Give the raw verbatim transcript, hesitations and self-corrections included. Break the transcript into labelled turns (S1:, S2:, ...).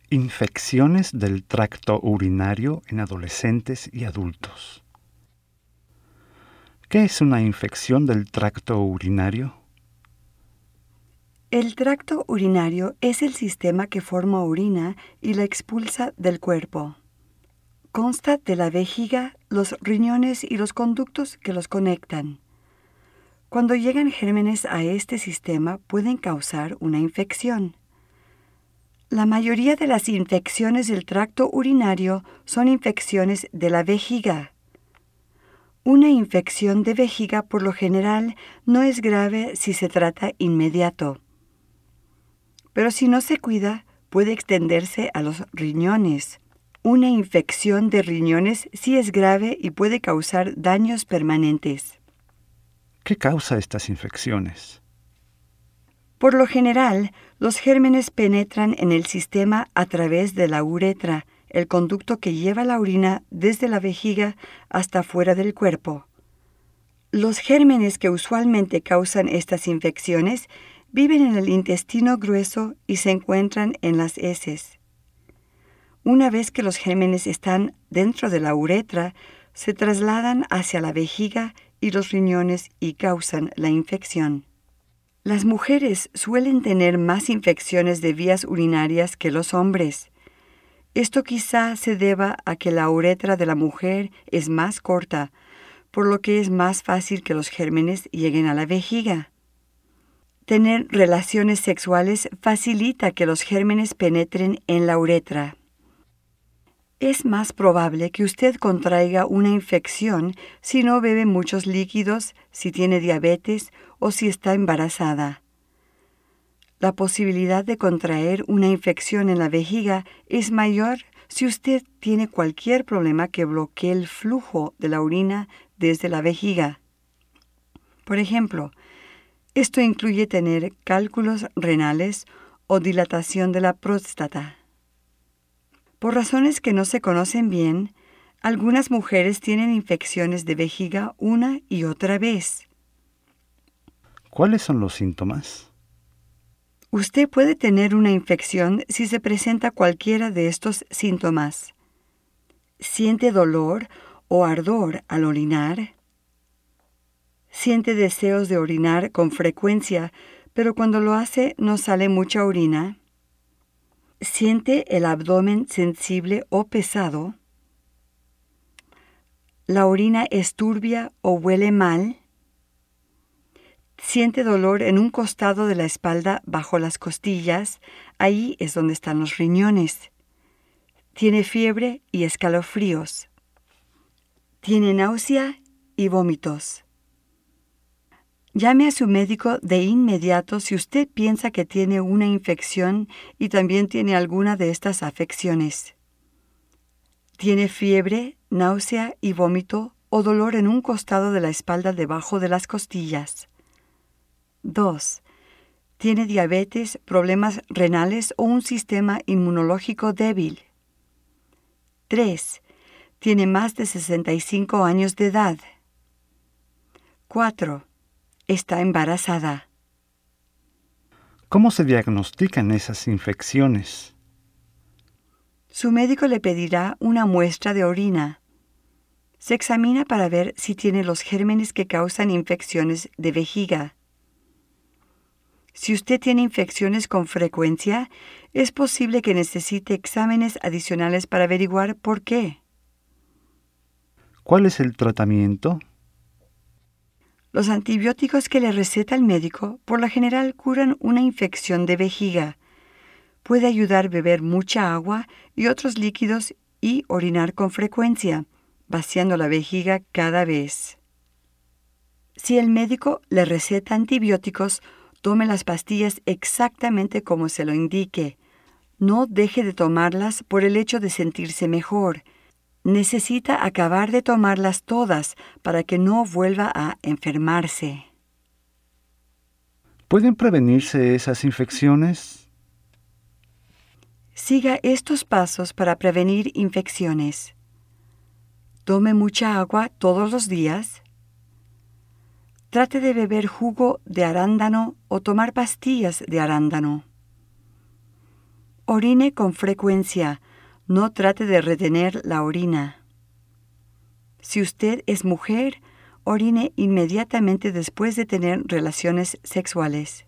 S1: Infecciones del tracto urinario en adolescentes y adultos. ¿Qué es una infección del tracto urinario?
S2: El tracto urinario es el sistema que forma orina y la expulsa del cuerpo. Consta de la vejiga, los riñones y los conductos que los conectan. Cuando llegan gérmenes a este sistema pueden causar una infección. La mayoría de las infecciones del tracto urinario son infecciones de la vejiga. Una infección de vejiga por lo general no es grave si se trata inmediato. Pero si no se cuida, puede extenderse a los riñones. Una infección de riñones sí es grave y puede causar daños permanentes.
S1: ¿Qué causa estas infecciones?
S2: Por lo general, los gérmenes penetran en el sistema a través de la uretra, el conducto que lleva la orina desde la vejiga hasta fuera del cuerpo. Los gérmenes que usualmente causan estas infecciones viven en el intestino grueso y se encuentran en las heces. Una vez que los gérmenes están dentro de la uretra, se trasladan hacia la vejiga y los riñones y causan la infección. Las mujeres suelen tener más infecciones de vías urinarias que los hombres. Esto quizá se deba a que la uretra de la mujer es más corta, por lo que es más fácil que los gérmenes lleguen a la vejiga. Tener relaciones sexuales facilita que los gérmenes penetren en la uretra. Es más probable que usted contraiga una infección si no bebe muchos líquidos, si tiene diabetes o si está embarazada. La posibilidad de contraer una infección en la vejiga es mayor si usted tiene cualquier problema que bloquee el flujo de la orina desde la vejiga. Por ejemplo, esto incluye tener cálculos renales o dilatación de la próstata. Por razones que no se conocen bien, algunas mujeres tienen infecciones de vejiga una y otra vez.
S1: ¿Cuáles son los síntomas?
S2: Usted puede tener una infección si se presenta cualquiera de estos síntomas. Siente dolor o ardor al orinar. Siente deseos de orinar con frecuencia, pero cuando lo hace no sale mucha orina. Siente el abdomen sensible o pesado. La orina es turbia o huele mal. Siente dolor en un costado de la espalda bajo las costillas. Ahí es donde están los riñones. Tiene fiebre y escalofríos. Tiene náusea y vómitos. Llame a su médico de inmediato si usted piensa que tiene una infección y también tiene alguna de estas afecciones. Tiene fiebre, náusea y vómito o dolor en un costado de la espalda debajo de las costillas. dos. Tiene diabetes, problemas renales o un sistema inmunológico débil. tres. Tiene más de sesenta y cinco años de edad. cuatro. Está embarazada.
S1: ¿Cómo se diagnostican esas infecciones?
S2: Su médico le pedirá una muestra de orina. Se examina para ver si tiene los gérmenes que causan infecciones de vejiga. Si usted tiene infecciones con frecuencia, es posible que necesite exámenes adicionales para averiguar por qué.
S1: ¿Cuál es el tratamiento?
S2: Los antibióticos que le receta el médico por lo general curan una infección de vejiga. Puede ayudar a beber mucha agua y otros líquidos y orinar con frecuencia, vaciando la vejiga cada vez. Si el médico le receta antibióticos, tome las pastillas exactamente como se lo indique. No deje de tomarlas por el hecho de sentirse mejor. Necesita acabar de tomarlas todas para que no vuelva a enfermarse.
S1: ¿Pueden prevenirse esas infecciones?
S2: Siga estos pasos para prevenir infecciones. Tome mucha agua todos los días. Trate de beber jugo de arándano o tomar pastillas de arándano. Orine con frecuencia. No trate de retener la orina. Si usted es mujer, orine inmediatamente después de tener relaciones sexuales.